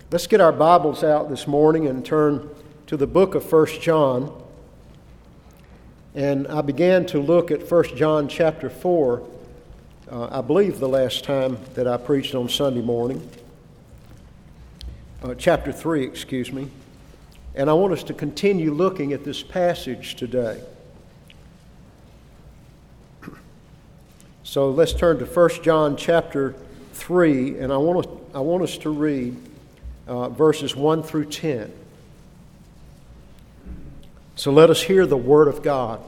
Let's get our Bibles out this morning and turn to the book of 1 John. And I began to look at 1 John chapter 4, I believe the last time that I preached on Sunday morning. Chapter 3, excuse me. And I want us to continue looking at this passage today. So let's turn to 1 John chapter 3, and I want us to read verses 1 through 10. So let us hear the word of God.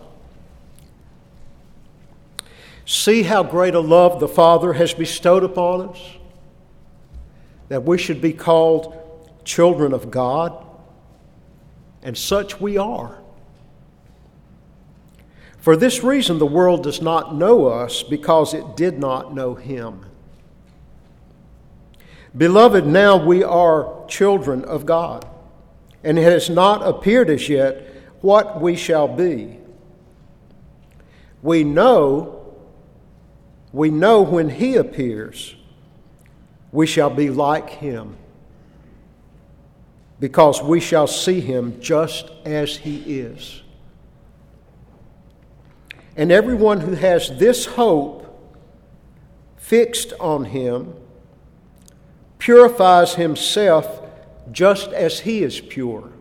See how great a love the Father has bestowed upon us, that we should be called children of God, and such we are. For this reason the world does not know us, because it did not know Him. Beloved, now we are children of God, and it has not appeared as yet what we shall be. We know when He appears, we shall be like Him, because we shall see Him just as He is. And everyone who has this hope fixed on Him purifies himself just as He is pure.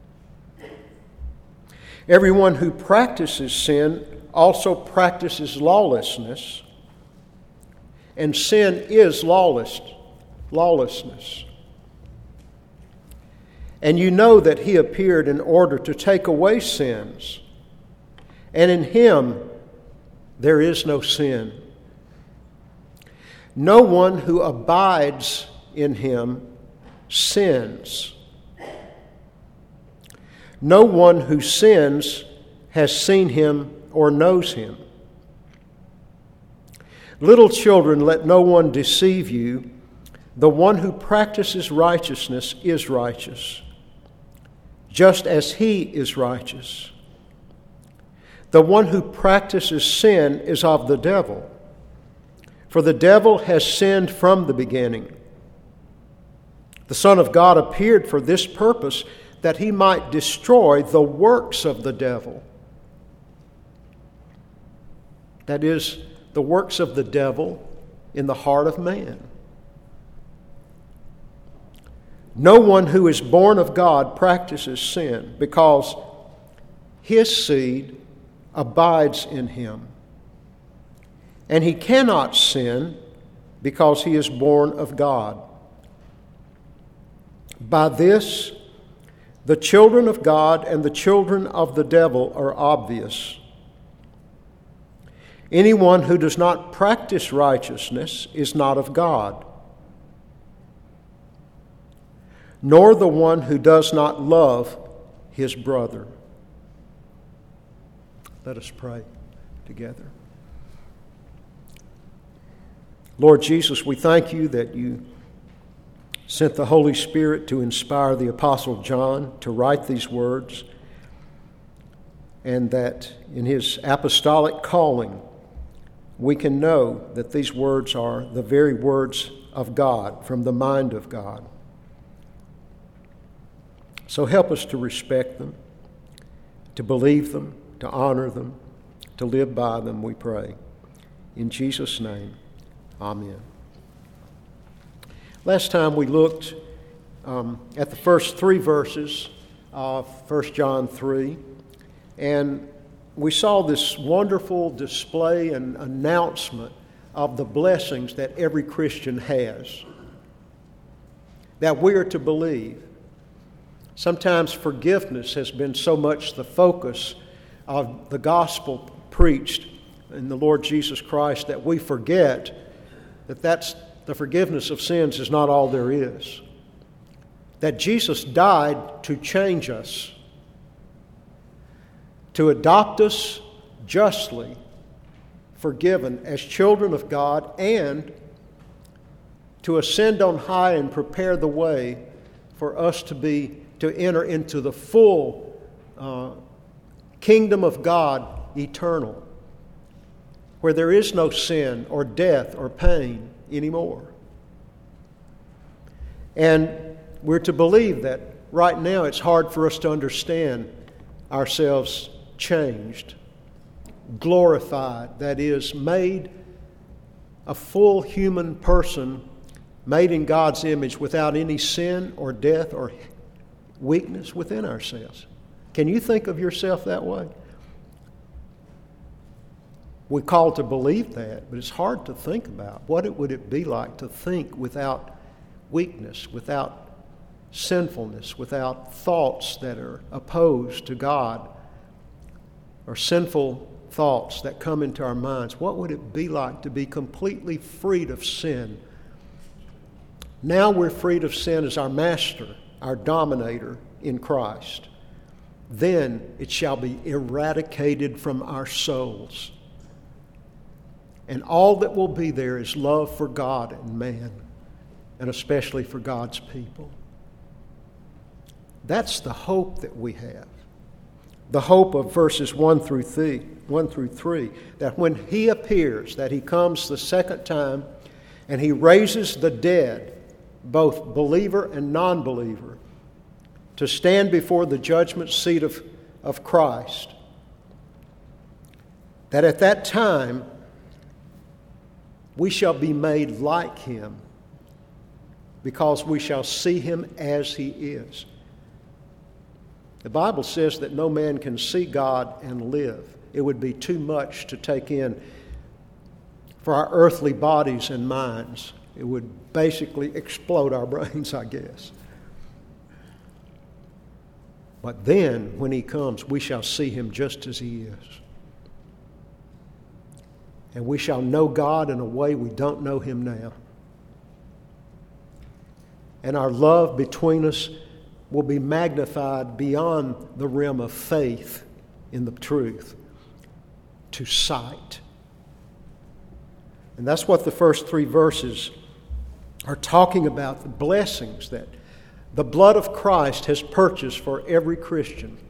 Everyone who practices sin also practices lawlessness, and sin is lawlessness. And you know that He appeared in order to take away sins, and in Him there is no sin. No one who abides in Him sins. No one who sins has seen Him or knows Him. Little children, let no one deceive you. The one who practices righteousness is righteous, just as He is righteous. The one who practices sin is of the devil, for the devil has sinned from the beginning. The Son of God appeared for this purpose, that He might destroy the works of the devil. That is, the works of the devil in the heart of man. No one who is born of God practices sin, because his seed abides in him. And he cannot sin, because he is born of God. By this, the children of God and the children of the devil are obvious. Anyone who does not practice righteousness is not of God, nor the one who does not love his brother. Let us pray together. Lord Jesus, we thank You that You sent the Holy Spirit to inspire the Apostle John to write these words, and that in his apostolic calling we can know that these words are the very words of God, from the mind of God. So help us to respect them, to believe them, to honor them, to live by them, we pray. In Jesus' name, amen. Last time we looked at the first 3 verses of 1 John 3, and we saw this wonderful display and announcement of the blessings that every Christian has, that we are to believe. Sometimes forgiveness has been so much the focus of the gospel preached in the Lord Jesus Christ that we forget that the forgiveness of sins is not all there is. That Jesus died to change us, to adopt us justly, forgiven as children of God, and to ascend on high and prepare the way for us to enter into the full kingdom of God, eternal, where there is no sin or death or pain anymore. And we're to believe that right now it's hard for us to understand ourselves changed, glorified, that is, made a full human person, made in God's image without any sin or death or weakness within ourselves. Can you think of yourself that way? We're called to believe that, but it's hard to think about. What would it be like to think without weakness, without sinfulness, without thoughts that are opposed to God, or sinful thoughts that come into our minds? What would it be like to be completely freed of sin? Now we're freed of sin as our master, our dominator in Christ. Then it shall be eradicated from our souls. And all that will be there is love for God and man, and especially for God's people. That's the hope that we have. The hope of verses 1 through 3, that when He appears, that He comes the second time, and He raises the dead, both believer and non-believer, to stand before the judgment seat of Christ. That at that time, we shall be made like Him, because we shall see Him as He is. The Bible says that no man can see God and live. It would be too much to take in for our earthly bodies and minds. It would basically explode our brains, I guess. But then, when He comes, we shall see Him just as He is. And we shall know God in a way we don't know Him now. And our love between us will be magnified beyond the realm of faith in the truth to sight. And that's what the first 3 verses are talking about, the blessings that the blood of Christ has purchased for every Christian.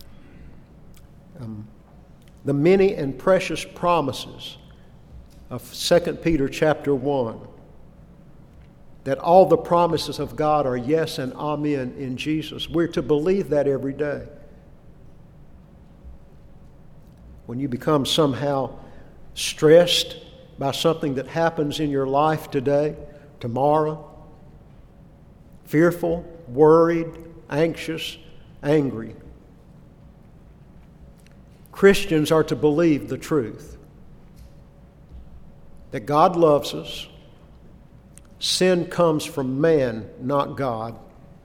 The many and precious promises of 2 Peter chapter 1, that all the promises of God are yes and amen in Jesus. We're to believe that every day. When you become somehow stressed by something that happens in your life today, tomorrow, fearful, worried, anxious, angry, Christians are to believe the truth. That God loves us. Sin comes from man, not God.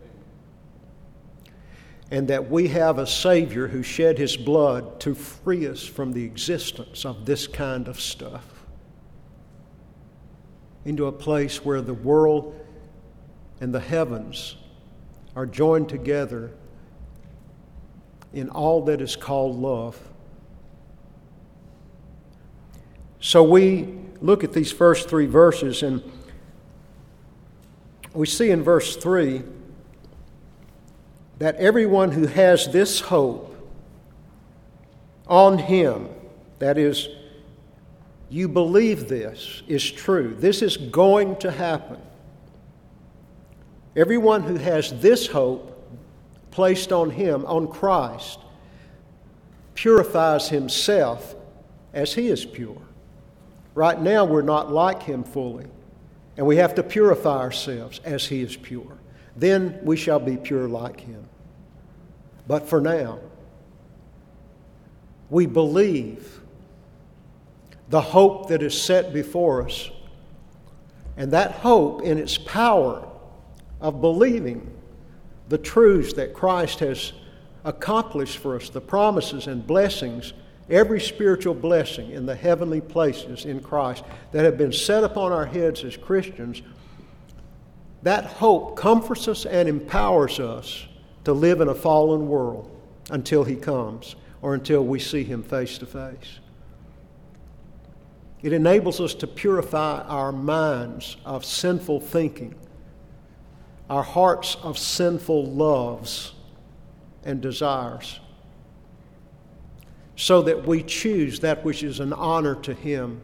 And that we have a Savior who shed His blood to free us from the existence of this kind of stuff. Into a place where the world and the heavens are joined together in all that is called love. So we look at these first 3 verses, and we see in verse 3 that everyone who has this hope on Him, that is, you believe this is true, this is going to happen. Everyone who has this hope placed on Him, on Christ, purifies himself as He is pure. Right now we're not like Him fully, and we have to purify ourselves as He is pure. Then we shall be pure like Him. But for now, we believe the hope that is set before us, and that hope in its power of believing the truths that Christ has accomplished for us, the promises and blessings, every spiritual blessing in the heavenly places in Christ that have been set upon our heads as Christians, that hope comforts us and empowers us to live in a fallen world until He comes or until we see Him face to face. It enables us to purify our minds of sinful thinking, our hearts of sinful loves and desires, so that we choose that which is an honor to Him.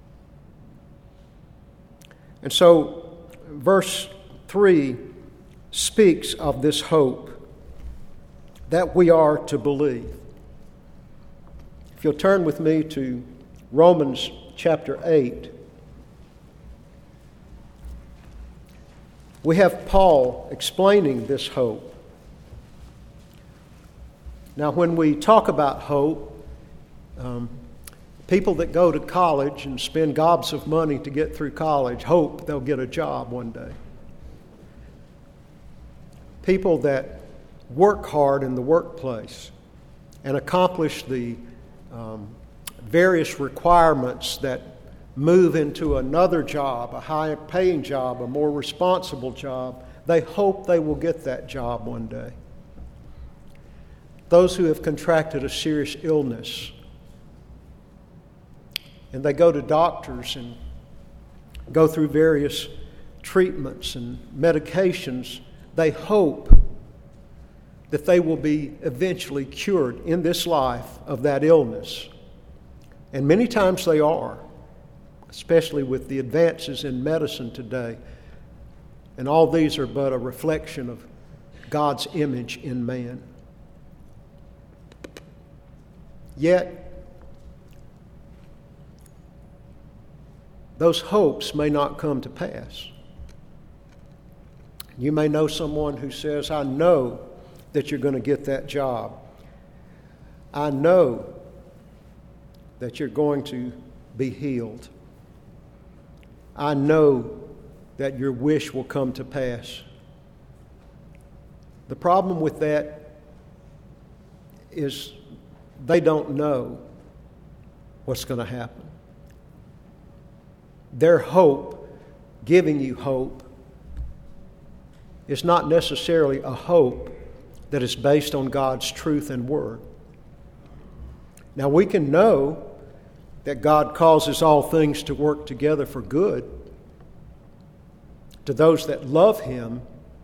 And so, verse 3 speaks of this hope that we are to believe. If you'll turn with me to Romans chapter 8, we have Paul explaining this hope. Now, when we talk about hope, people that go to college and spend gobs of money to get through college hope they'll get a job one day. People that work hard in the workplace and accomplish the various requirements that move into another job, a higher paying job, a more responsible job, they hope they will get that job one day. Those who have contracted a serious illness and they go to doctors and go through various treatments and medications, they hope that they will be eventually cured in this life of that illness. And many times they are, especially with the advances in medicine today. And all these are but a reflection of God's image in man. Yet, those hopes may not come to pass. You may know someone who says, I know that you're going to get that job. I know that you're going to be healed. I know that your wish will come to pass. The problem with that is they don't know what's going to happen. Their hope, giving you hope, is not necessarily a hope that is based on God's truth and word. Now, we can know that God causes all things to work together for good to those that love Him,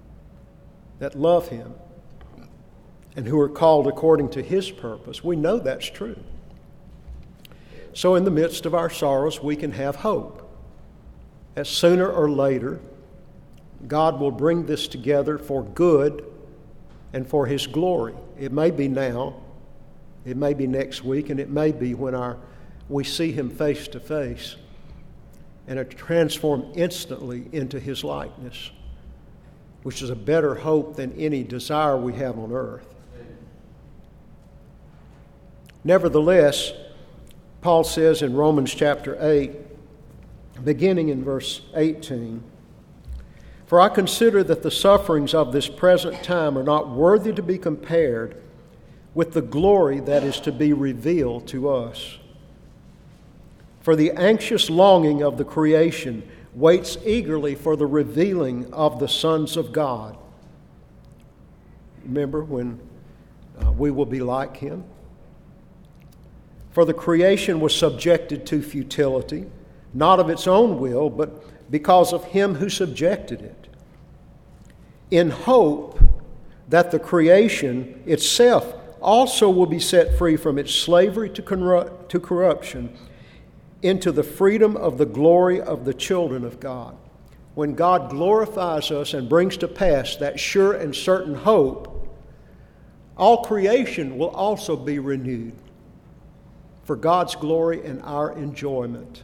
and who are called according to His purpose. We know that's true. So in the midst of our sorrows, we can have hope. As sooner or later, God will bring this together for good and for His glory. It may be now, it may be next week, and it may be when we see Him face to face and are transformed instantly into His likeness, which is a better hope than any desire we have on earth. Nevertheless, Paul says in Romans chapter 8, beginning in verse 18, "For I consider that the sufferings of this present time are not worthy to be compared with the glory that is to be revealed to us. For the anxious longing of the creation waits eagerly for the revealing of the sons of God." Remember when we will be like Him? "For the creation was subjected to futility, not of its own will, but because of Him who subjected it, in hope that the creation itself also will be set free from its slavery to corruption into the freedom of the glory of the children of God." When God glorifies us and brings to pass that sure and certain hope, all creation will also be renewed for God's glory and our enjoyment.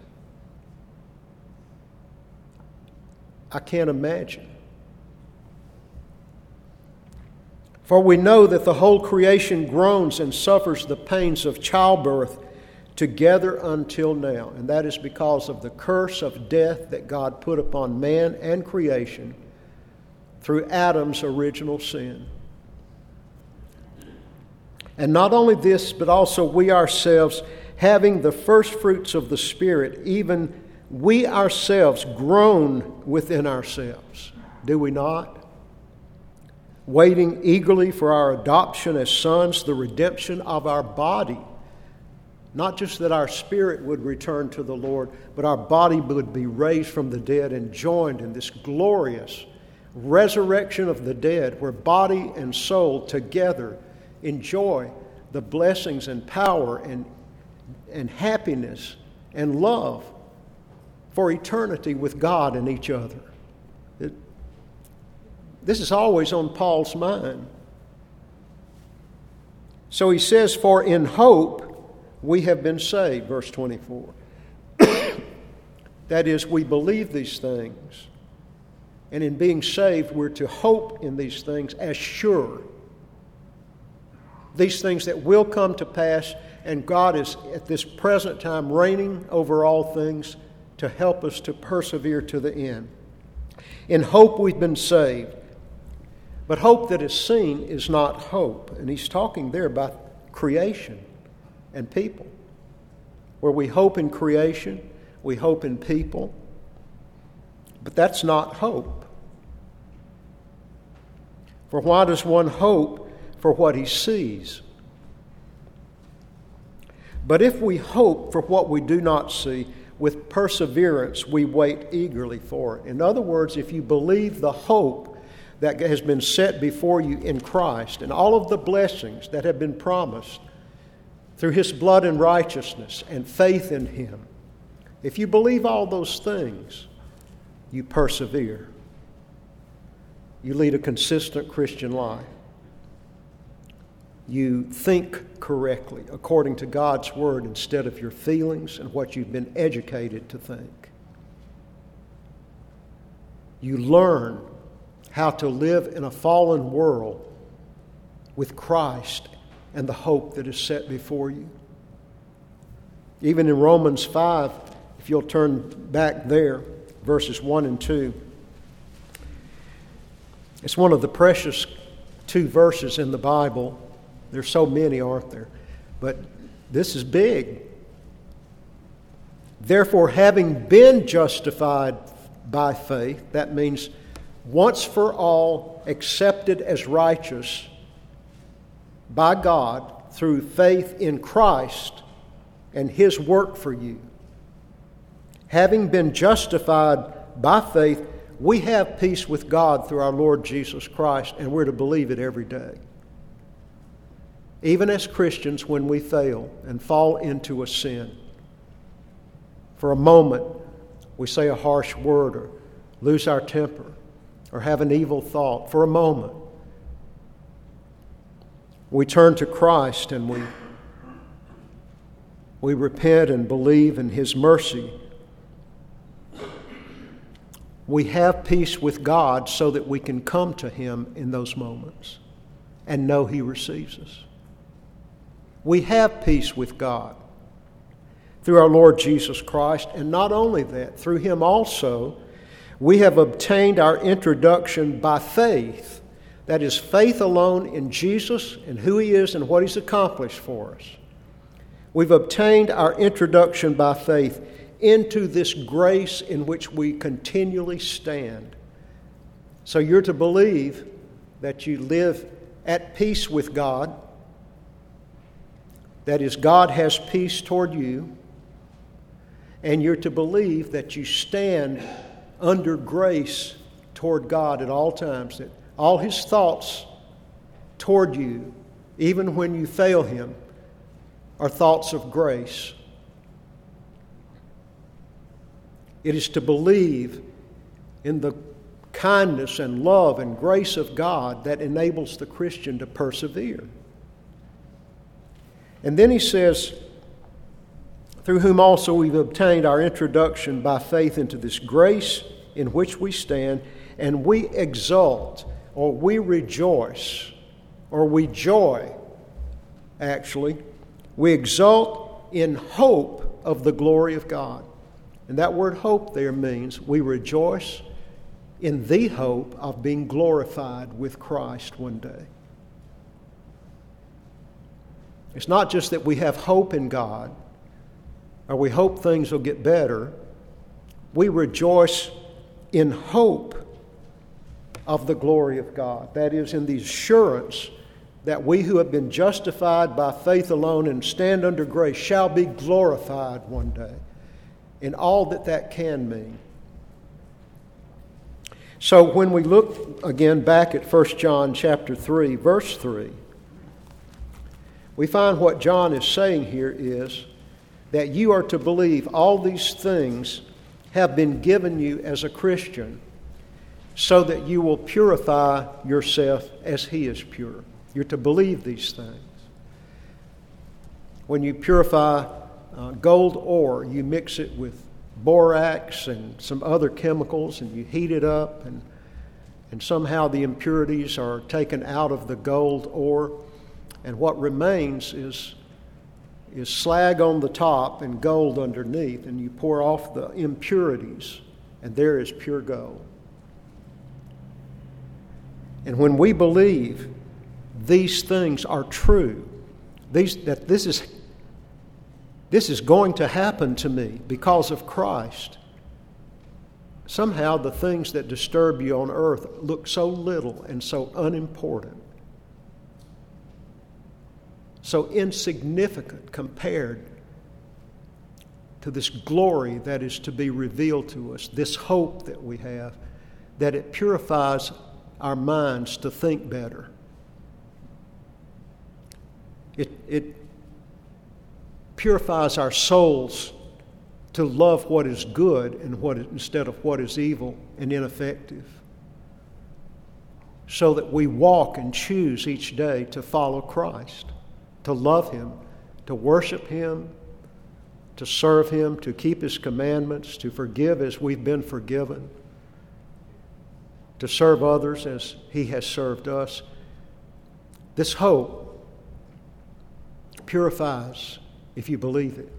I can't imagine. "For we know that the whole creation groans and suffers the pains of childbirth together until now." And that is because of the curse of death that God put upon man and creation through Adam's original sin. "And not only this, but also we ourselves, having the first fruits of the Spirit, even we ourselves groan within ourselves." Do we not? "Waiting eagerly for our adoption as sons, the redemption of our body." Not just that our spirit would return to the Lord, but our body would be raised from the dead and joined in this glorious resurrection of the dead, where body and soul together enjoy the blessings and power and happiness and love for eternity with God and each other. This is always on Paul's mind. So he says, for in hope we have been saved, verse 24. That is, we believe these things. And in being saved, we're to hope in these things as sure. These things that will come to pass, and God is at this present time reigning over all things to help us to persevere to the end. In hope we've been saved. But hope that is seen is not hope. And he's talking there about creation and people. Where we hope in creation, we hope in people. But that's not hope. For why does one hope for what he sees? But if we hope for what we do not see, with perseverance we wait eagerly for it. In other words, if you believe the hope that has been set before you in Christ and all of the blessings that have been promised through His blood and righteousness and faith in Him, if you believe all those things, you persevere. You lead a consistent Christian life. You think correctly according to God's Word instead of your feelings and what you've been educated to think. You learn how to live in a fallen world with Christ and the hope that is set before you. Even in Romans 5, if you'll turn back there, verses 1 and 2, it's one of the precious 2 verses in the Bible. There's so many, aren't there? But this is big. Therefore, having been justified by faith, that means once for all accepted as righteous by God through faith in Christ and His work for you. Having been justified by faith, we have peace with God through our Lord Jesus Christ, and we're to believe it every day. Even as Christians, when we fail and fall into a sin, for a moment we say a harsh word or lose our temper or have an evil thought, for a moment we turn to Christ and we repent and believe in His mercy. We have peace with God so that we can come to Him in those moments and know He receives us. We have peace with God through our Lord Jesus Christ, and not only that, through Him also we have obtained our introduction by faith. That is, faith alone in Jesus and who He is and what He's accomplished for us. We've obtained our introduction by faith into this grace in which we continually stand. So you're to believe that you live at peace with God. That is, God has peace toward you. And you're to believe that you stand under grace toward God at all times, that all His thoughts toward you, even when you fail Him, are thoughts of grace. It is to believe in the kindness and love and grace of God that enables the Christian to persevere. And then he says, through whom also we've obtained our introduction by faith into this grace in which we stand, and we exult, or we rejoice, or we joy, actually. We exult in hope of the glory of God. And that word hope there means we rejoice in the hope of being glorified with Christ one day. It's not just that we have hope in God, or we hope things will get better. We rejoice in hope of the glory of God. That is, in the assurance that we who have been justified by faith alone and stand under grace shall be glorified one day, in all that can mean. So when we look again back at 1 John chapter 3, verse 3, we find what John is saying here is that you are to believe all these things have been given you as a Christian. so that you will purify yourself as He is pure. You're to believe these things. When you purify gold ore, you mix it with borax and some other chemicals, and you heat it up, and somehow the impurities are taken out of the gold ore, and what remains is slag on the top and gold underneath, and you pour off the impurities, and there is pure gold. And when we believe these things are true, that this is going to happen to me because of Christ, somehow the things that disturb you on earth look so little and so unimportant, so insignificant compared to this glory that is to be revealed to us, this hope that we have, that it purifies our minds to think better. It purifies our souls to love what is good instead of what is evil and ineffective, so that we walk and choose each day to follow Christ, to love Him, to worship Him, to serve Him, to keep His commandments, to forgive as we've been forgiven, to serve others as He has served us. This hope purifies if you believe it.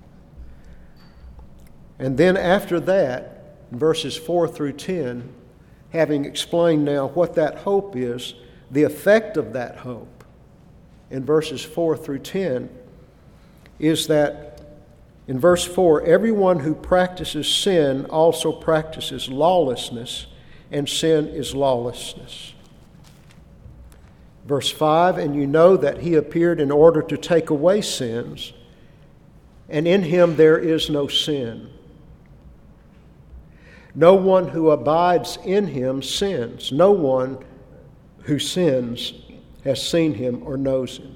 And then after that, verses 4 through 10, having explained now what that hope is, the effect of that hope in verses 4 through 10 is that in verse 4, everyone who practices sin also practices lawlessness, and sin is lawlessness. Verse 5, and you know that He appeared in order to take away sins, and in Him there is no sin. No one who abides in Him sins. No one who sins has seen Him or knows Him.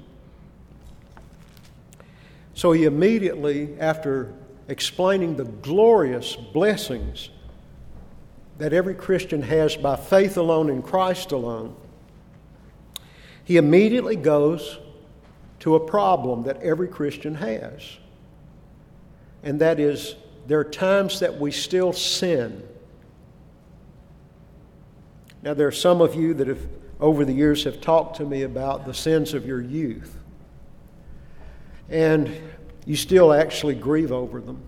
So he immediately, after explaining the glorious blessings that every Christian has by faith alone in Christ alone, he immediately goes to a problem that every Christian has. And that is, there are times that we still sin. Now, there are some of you that have, over the years, have talked to me about the sins of your youth. And you still actually grieve over them.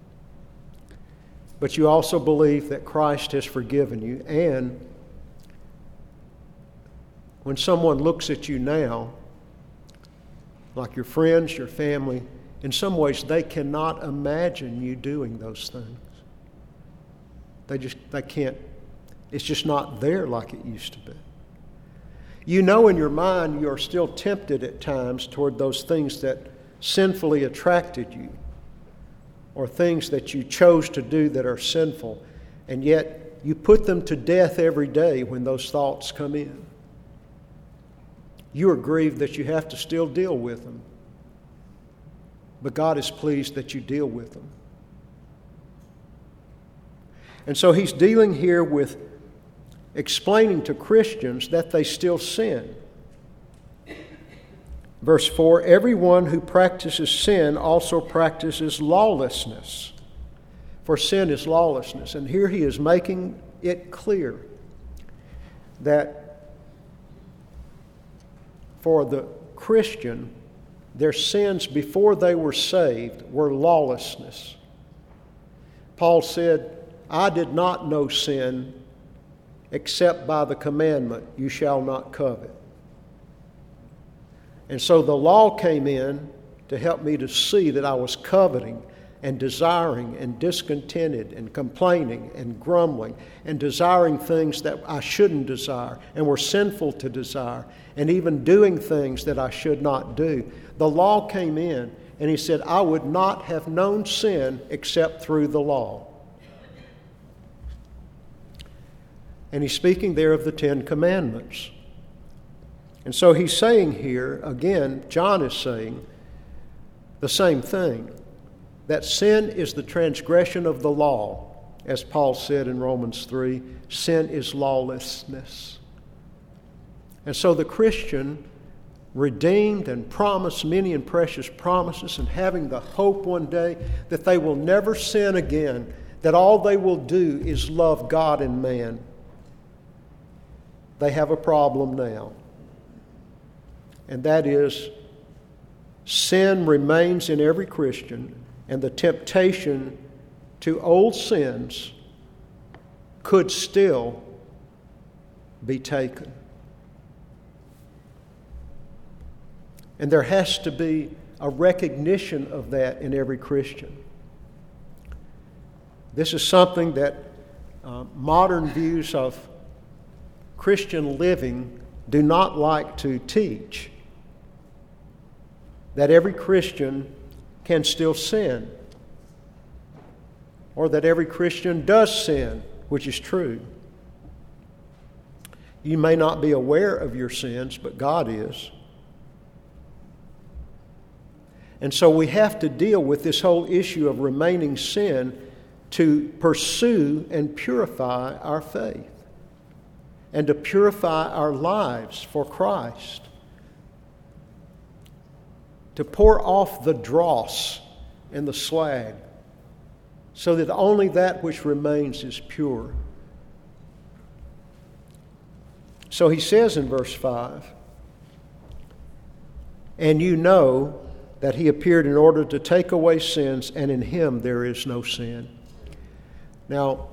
But you also believe that Christ has forgiven you. And when someone looks at you now, like your friends, your family, in some ways they cannot imagine you doing those things. They can't. It's just not there like it used to be. You know in your mind you are still tempted at times toward those things that sinfully attracted you, or things that you chose to do that are sinful, and yet you put them to death every day when those thoughts come in. You are grieved that you have to still deal with them, but God is pleased that you deal with them. And so he's dealing here with explaining to Christians that they still sin. Verse 4, everyone who practices sin also practices lawlessness, for sin is lawlessness. And here he is making it clear that for the Christian, their sins before they were saved were lawlessness. Paul said, I did not know sin except by the commandment, you shall not covet. And so the law came in to help me to see that I was coveting and desiring and discontented and complaining and grumbling and desiring things that I shouldn't desire and were sinful to desire, and even doing things that I should not do. The law came in and he said, I would not have known sin except through the law. And he's speaking there of the Ten Commandments. And so he's saying here, again, John is saying the same thing, that sin is the transgression of the law. as Paul said in Romans 3, sin is lawlessness. And so the Christian, redeemed and promised many and precious promises, and having the hope one day that they will never sin again, that all they will do is love God and man, they have a problem now. And that is, sin remains in every Christian, and the temptation to old sins could still be taken. And there has to be a recognition of that in every Christian. This is something that modern views of Christian living do not like to teach. That every Christian can still sin, or that every Christian does sin, which is true. You may not be aware of your sins, but God is. And so we have to deal with this whole issue of remaining sin to pursue and purify our faith and to purify our lives for Christ, to pour off the dross and the slag so that only that which remains is pure. So he says in verse 5, "And you know that he appeared in order to take away sins, and in him there is no sin." Now,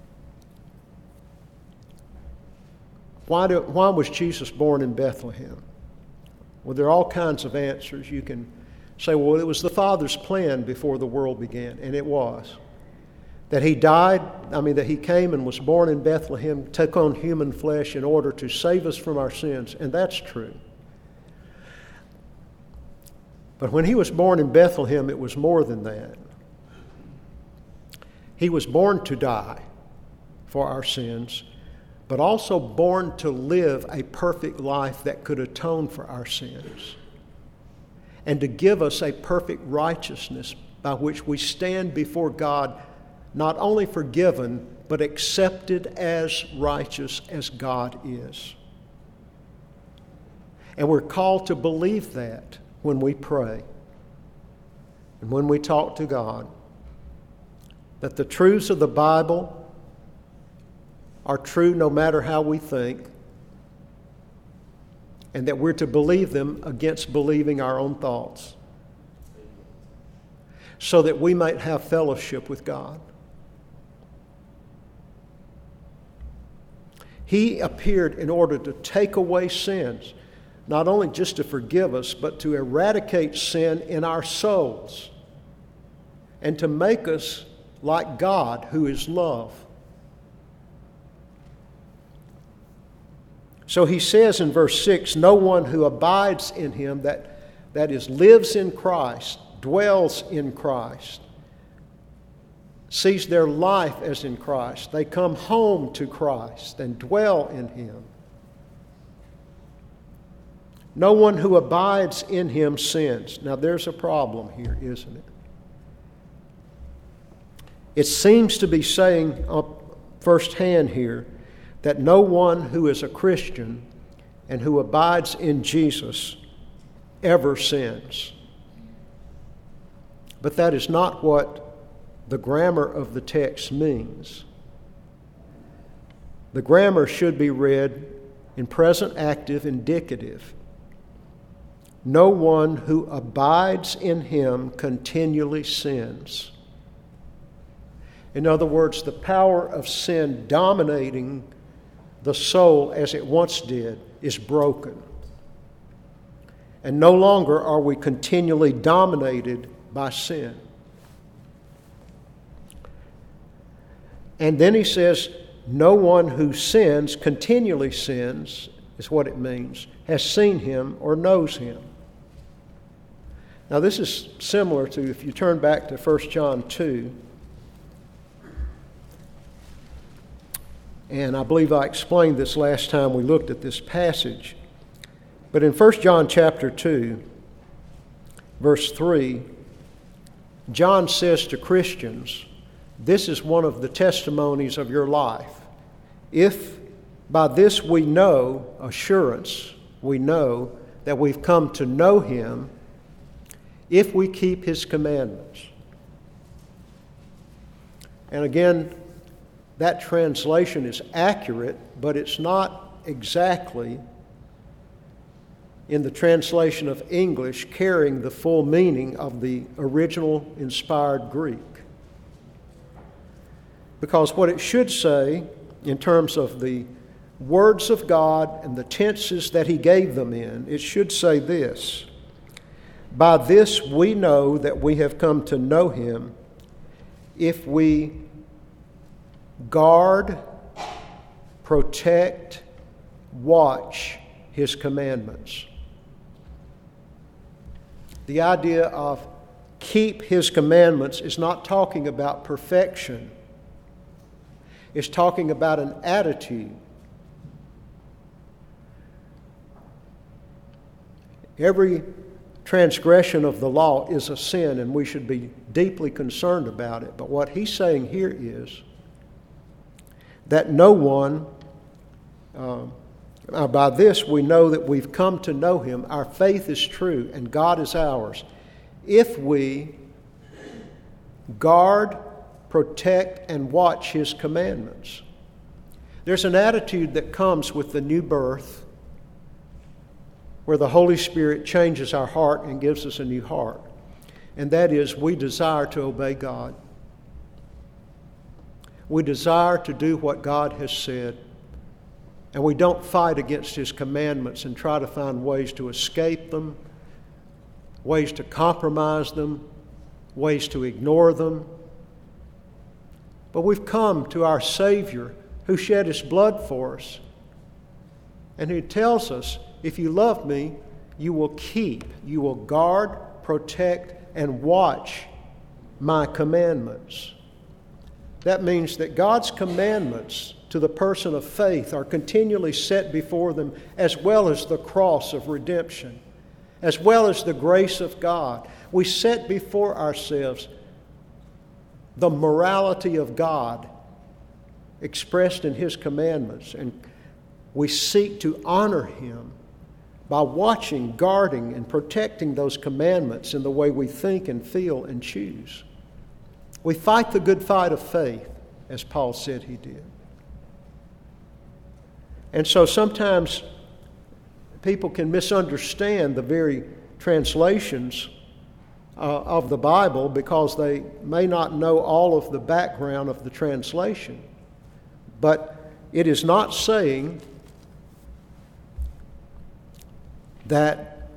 why was Jesus born in Bethlehem? Well, there are all kinds of answers. You can say, well, it was the Father's plan before the world began, and it was. That he that he came and was born in Bethlehem, took on human flesh in order to save us from our sins, and that's true. But when he was born in Bethlehem, it was more than that. He was born to die for our sins, but also born to live a perfect life that could atone for our sins and to give us a perfect righteousness by which we stand before God, not only forgiven, but accepted as righteous as God is. And we're called to believe that when we pray and when we talk to God, that the truths of the Bible are true no matter how we think, and that we're to believe them against believing our own thoughts, so that we might have fellowship with God. He appeared in order to take away sins, not only just to forgive us, but to eradicate sin in our souls and to make us like God, who is love. So he says in verse 6, "No one who abides in him," that is, lives in Christ, dwells in Christ, sees their life as in Christ. They come home to Christ and dwell in him. "No one who abides in him sins." Now there's a problem here, isn't it? It seems to be saying firsthand here that no one who is a Christian and who abides in Jesus ever sins. But that is not what the grammar of the text means. The grammar should be read in present active indicative. No one who abides in him continually sins. In other words, the power of sin dominating the soul as it once did is broken. And no longer are we continually dominated by sin. And then he says, no one who sins, continually sins, is what it means, has seen him or knows him. Now this is similar to, if you turn back to 1 John 2, and I believe I explained this last time we looked at this passage. But in 1 John chapter 2, verse 3, John says to Christians this is one of the testimonies of your life. If by this we know, assurance, we know that we've come to know Him, if we keep His commandments. And again, that translation is accurate, but it's not exactly in the translation of English carrying the full meaning of the original inspired Greek. Because what it should say in terms of the words of God and the tenses that He gave them in, it should say this: by this we know that we have come to know Him, if we guard, protect, watch His commandments. The idea of keep His commandments is not talking about perfection. It's talking about an attitude. Every transgression of the law is a sin, and we should be deeply concerned about it. But what he's saying here is that no one, by this we know that we've come to know Him. Our faith is true, and God is ours, if we guard, protect, and watch His commandments. There's an attitude that comes with the new birth, where the Holy Spirit changes our heart and gives us a new heart. And that is, we desire to obey God. We desire to do what God has said. And we don't fight against His commandments and try to find ways to escape them, ways to compromise them, ways to ignore them. But we've come to our Savior who shed His blood for us, and who tells us, if you love me, you will keep, you will guard, protect, and watch my commandments. That means that God's commandments to the person of faith are continually set before them, as well as the cross of redemption, as well as the grace of God. We set before ourselves the morality of God expressed in His commandments, and we seek to honor Him by watching, guarding, and protecting those commandments in the way we think and feel and choose. We fight the good fight of faith, as Paul said he did. And so sometimes people can misunderstand the very translations of the Bible because they may not know all of the background of the translation. But it is not saying that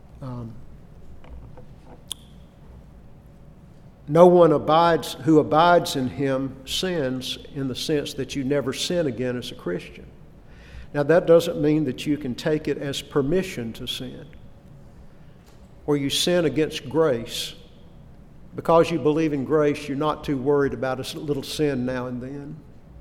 no one who abides in Him sins, in the sense that you never sin again as a Christian. Now, that doesn't mean that you can take it as permission to sin, or you sin against grace. Because you believe in grace, you're not too worried about a little sin now and then.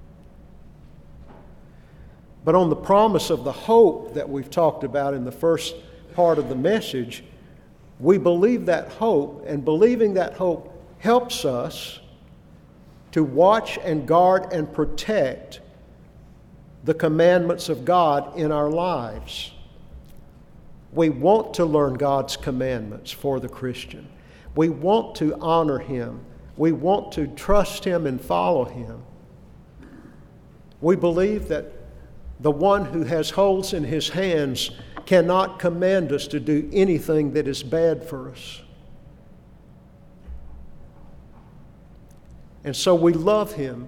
But on the promise of the hope that we've talked about in the first part of the message, we believe that hope, and believing that hope helps us to watch and guard and protect the commandments of God in our lives. We want to learn God's commandments for the Christian. We want to honor Him. We want to trust Him and follow Him. We believe that the one who has holes in his hands cannot command us to do anything that is bad for us. And so we love Him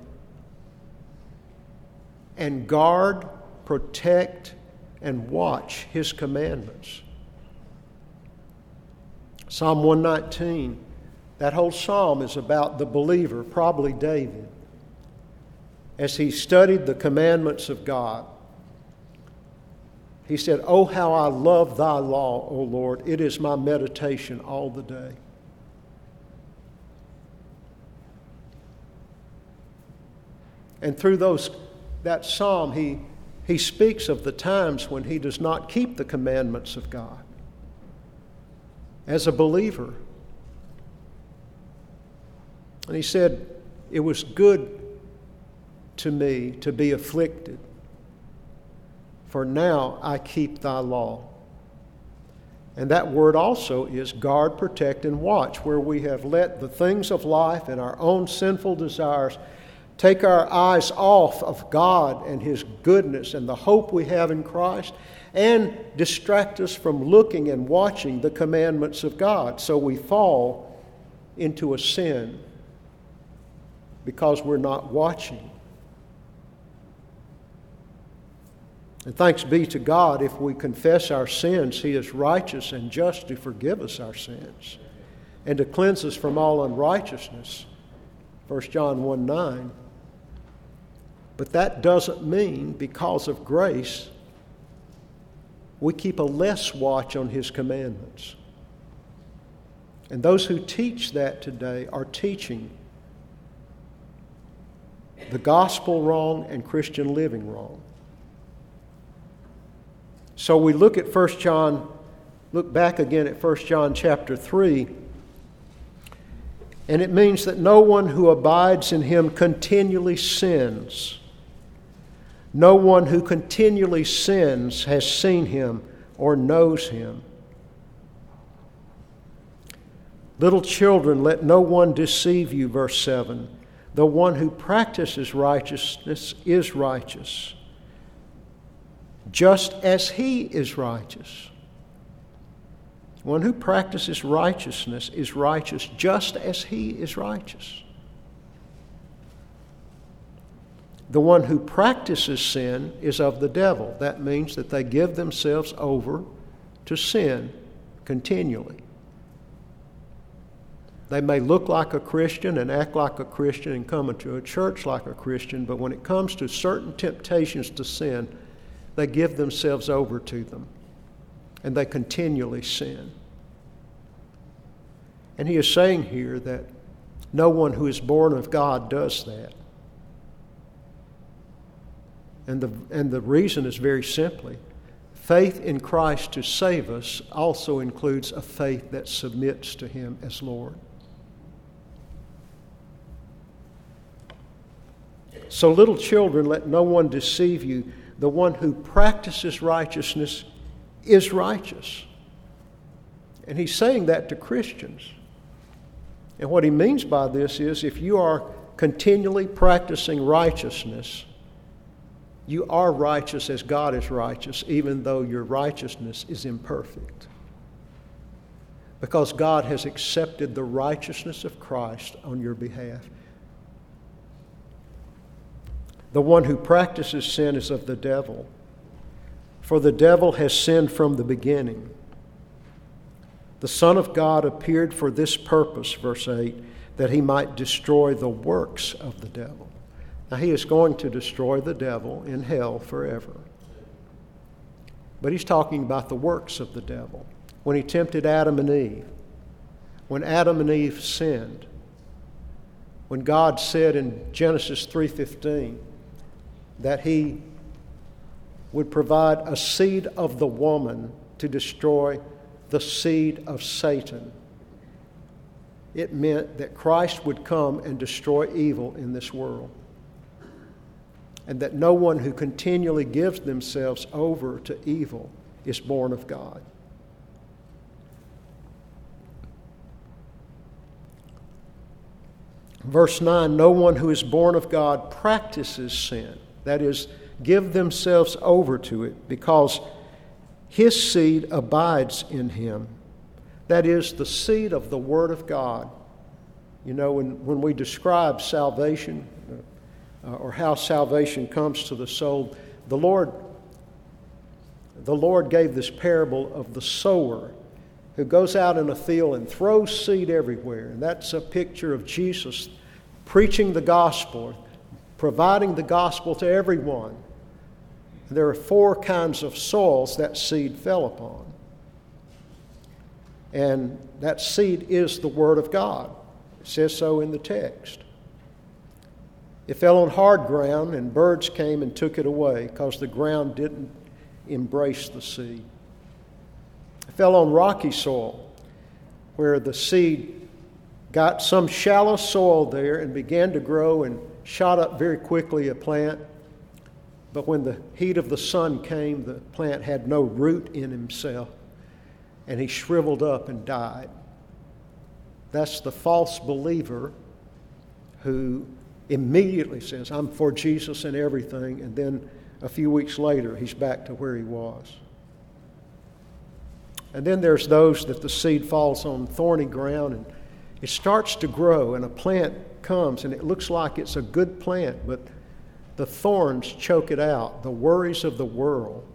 and guard, protect, and watch His commandments. Psalm 119, that whole psalm is about the believer, probably David, as he studied the commandments of God. He said, "Oh, how I love thy law, O Lord. It is my meditation all the day." And through that psalm, he speaks of the times when he does not keep the commandments of God as a believer. And he said, it was good to me to be afflicted, for now I keep thy law. And that word also is guard, protect, and watch, where we have let the things of life and our own sinful desires take our eyes off of God and His goodness and the hope we have in Christ, and distract us from looking and watching the commandments of God. So we fall into a sin because we're not watching. And thanks be to God, if we confess our sins, He is righteous and just to forgive us our sins and to cleanse us from all unrighteousness. 1 John 1:9. But that doesn't mean, because of grace, we keep a less watch on His commandments. And those who teach that today are teaching the gospel wrong and Christian living wrong. So we look at 1 John, look back again at 1 John chapter 3, and it means that no one who abides in Him continually sins. No one who continually sins has seen Him or knows Him. Little children, let no one deceive you, verse 7. The one who practices righteousness is righteous, just as He is righteous. One who practices righteousness is righteous, just as He is righteous. The one who practices sin is of the devil. That means that they give themselves over to sin continually. They may look like a Christian and act like a Christian and come into a church like a Christian, but when it comes to certain temptations to sin, they give themselves over to them, and they continually sin. And he is saying here that no one who is born of God does that. And the reason is very simply, faith in Christ to save us also includes a faith that submits to Him as Lord. So, little children, let no one deceive you. The one who practices righteousness is righteous. And he's saying that to Christians. And what he means by this is, if you are continually practicing righteousness, you are righteous as God is righteous, even though your righteousness is imperfect. Because God has accepted the righteousness of Christ on your behalf. The one who practices sin is of the devil, for the devil has sinned from the beginning. The Son of God appeared for this purpose, verse 8, that He might destroy the works of the devil. Now, He is going to destroy the devil in hell forever. But He's talking about the works of the devil. When He tempted Adam and Eve, when Adam and Eve sinned, when God said in Genesis 3:15 that He would provide a seed of the woman to destroy the seed of Satan, it meant that Christ would come and destroy evil in this world. And that no one who continually gives themselves over to evil is born of God. Verse 9, no one who is born of God practices sin. That is, give themselves over to it, because his seed abides in him. That is, the seed of the Word of God. You know, when we describe salvation, or how salvation comes to the soul, the Lord gave this parable of the sower who goes out in a field and throws seed everywhere. And that's a picture of Jesus preaching the gospel, providing the gospel to everyone. There are 4 kinds of soils that seed fell upon. And that seed is the Word of God. It says so in the text. It fell on hard ground, and birds came and took it away because the ground didn't embrace the seed. It fell on rocky soil where the seed got some shallow soil there and began to grow and shot up very quickly, a plant. But when the heat of the sun came, the plant had no root in himself, and he shriveled up and died. That's the false believer who immediately says, I'm for Jesus and everything, and then a few weeks later, he's back to where he was. And then there's those that the seed falls on thorny ground, and it starts to grow, and a plant comes, and it looks like it's a good plant, but the thorns choke it out. The worries of the world,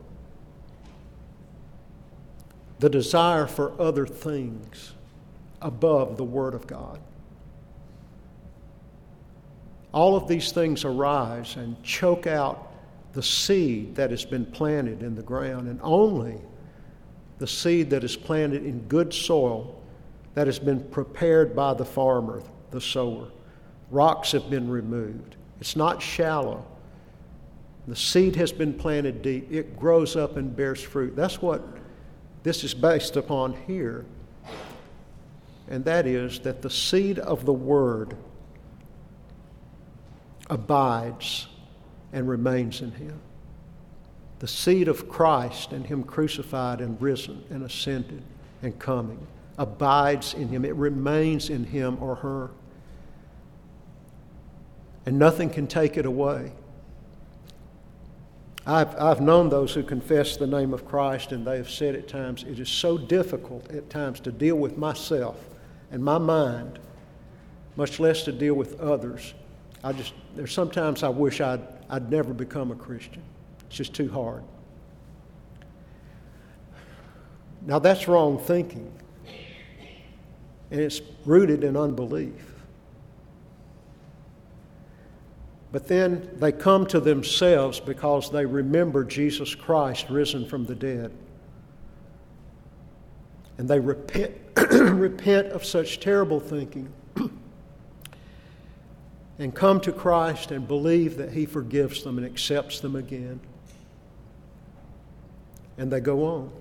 the desire for other things above the Word of God. All of these things arise and choke out the seed that has been planted in the ground, and only the seed that is planted in good soil that has been prepared by the farmer, the sower. Rocks have been removed. It's not shallow. The seed has been planted deep. It grows up and bears fruit. That's what this is based upon here. And that is that the seed of the Word abides and remains in him. The seed of Christ and him crucified and risen and ascended and coming abides in him. It remains in him or her. And nothing can take it away. I've known those who confess the name of Christ, and they have said at times, it is so difficult at times to deal with myself and my mind, much less to deal with others. There's sometimes I wish I'd never become a Christian. It's just too hard. Now that's wrong thinking, and it's rooted in unbelief. But then they come to themselves because they remember Jesus Christ risen from the dead. And they repent, repent of such terrible thinking and come to Christ and believe that He forgives them and accepts them again. And they go on.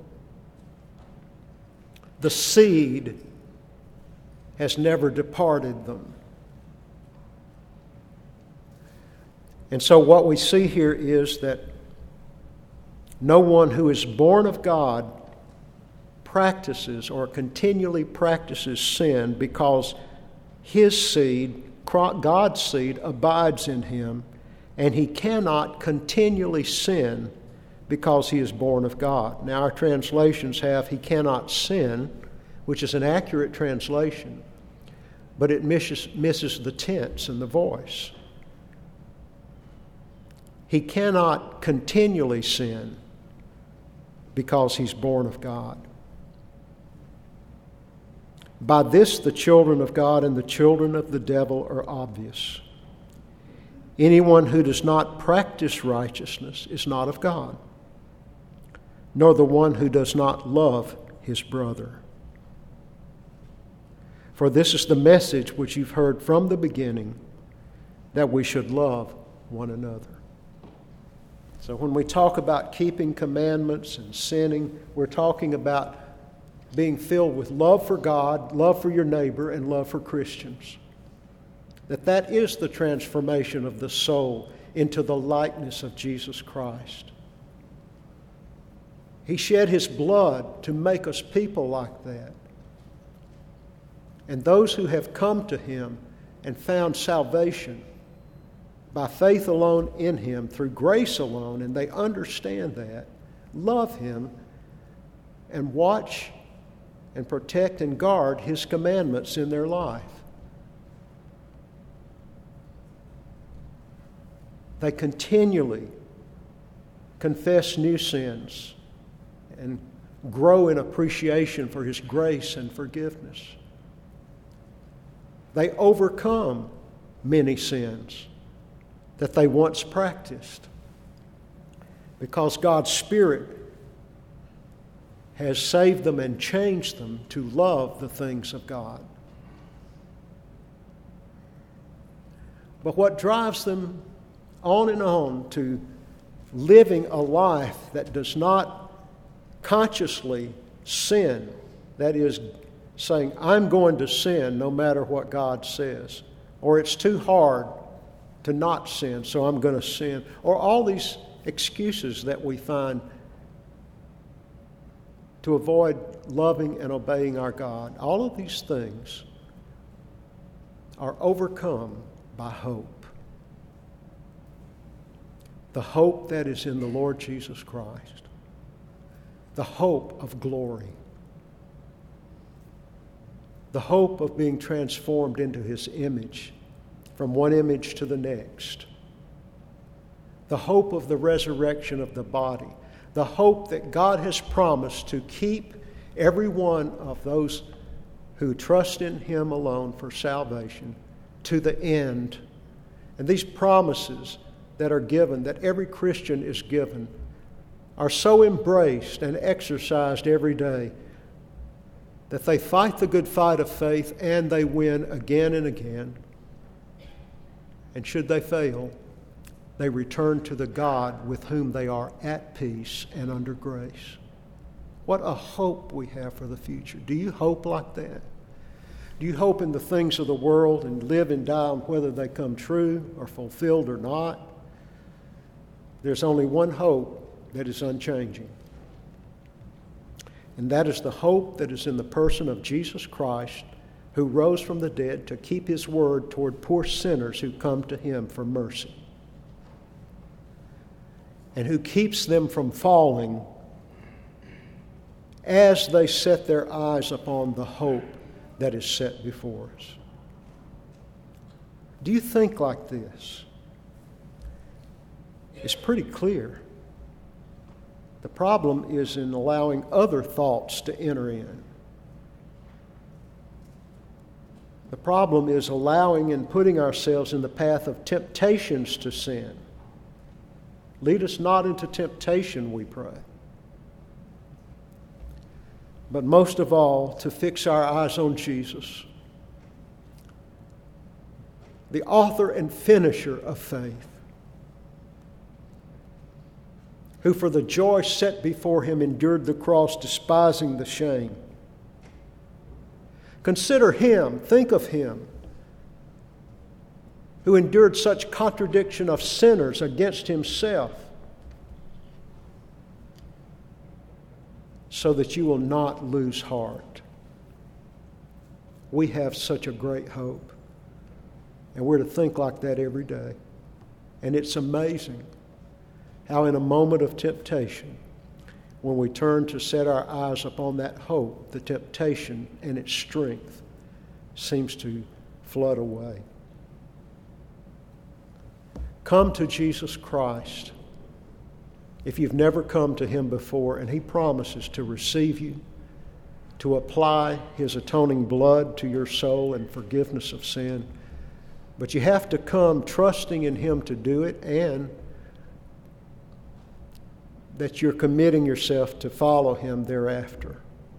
The seed has never departed them. And so what we see here is that no one who is born of God practices or continually practices sin, because his seed, God's seed, abides in him, and he cannot continually sin because he is born of God. Now our translations have, he cannot sin, which is an accurate translation, but it misses the tense and the voice. He cannot continually sin because he's born of God. By this, the children of God and the children of the devil are obvious. Anyone who does not practice righteousness is not of God, nor the one who does not love his brother. For this is the message which you've heard from the beginning, that we should love one another. So when we talk about keeping commandments and sinning, we're talking about being filled with love for God, love for your neighbor, and love for Christians. That is the transformation of the soul into the likeness of Jesus Christ. He shed His blood to make us people like that. And those who have come to Him and found salvation by faith alone in Him, through grace alone, and they understand that, love Him, and watch and protect and guard His commandments in their life. They continually confess new sins and grow in appreciation for His grace and forgiveness. They overcome many sins that they once practiced, because God's Spirit has saved them and changed them to love the things of God. But what drives them on and on to living a life that does not consciously sin, that is, saying, I'm going to sin no matter what God says, or it's too hard to not sin, so I'm going to sin, or all these excuses that we find to avoid loving and obeying our God. All of these things are overcome by hope. The hope that is in the Lord Jesus Christ. The hope of glory. The hope of being transformed into His image, from one image to the next. The hope of the resurrection of the body. The hope that God has promised to keep every one of those who trust in Him alone for salvation to the end. And these promises that are given, that every Christian is given, are so embraced and exercised every day that they fight the good fight of faith and they win again and again. And should they fail, they return to the God with whom they are at peace and under grace. What a hope we have for the future. Do you hope like that? Do you hope in the things of the world and live and die on whether they come true or fulfilled or not? There's only one hope that is unchanging. And that is the hope that is in the person of Jesus Christ, who rose from the dead to keep His word toward poor sinners who come to Him for mercy, and who keeps them from falling as they set their eyes upon the hope that is set before us. Do you think like this? It's pretty clear. The problem is in allowing other thoughts to enter in. The problem is allowing and putting ourselves in the path of temptations to sin. Lead us not into temptation, we pray. But most of all, to fix our eyes on Jesus, the author and finisher of faith, who for the joy set before Him endured the cross, despising the shame. Consider Him, think of Him, who endured such contradiction of sinners against Himself, so that you will not lose heart. We have such a great hope, and we're to think like that every day. And it's amazing how in a moment of temptation, when we turn to set our eyes upon that hope, the temptation and its strength seems to flood away. Come to Jesus Christ if you've never come to Him before, and He promises to receive you, to apply His atoning blood to your soul and forgiveness of sin. But you have to come trusting in Him to do it, and that you're committing yourself to follow Him thereafter.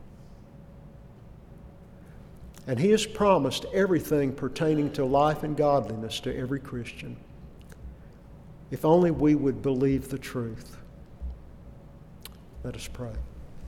And He has promised everything pertaining to life and godliness to every Christian, if only we would believe the truth. Let us pray.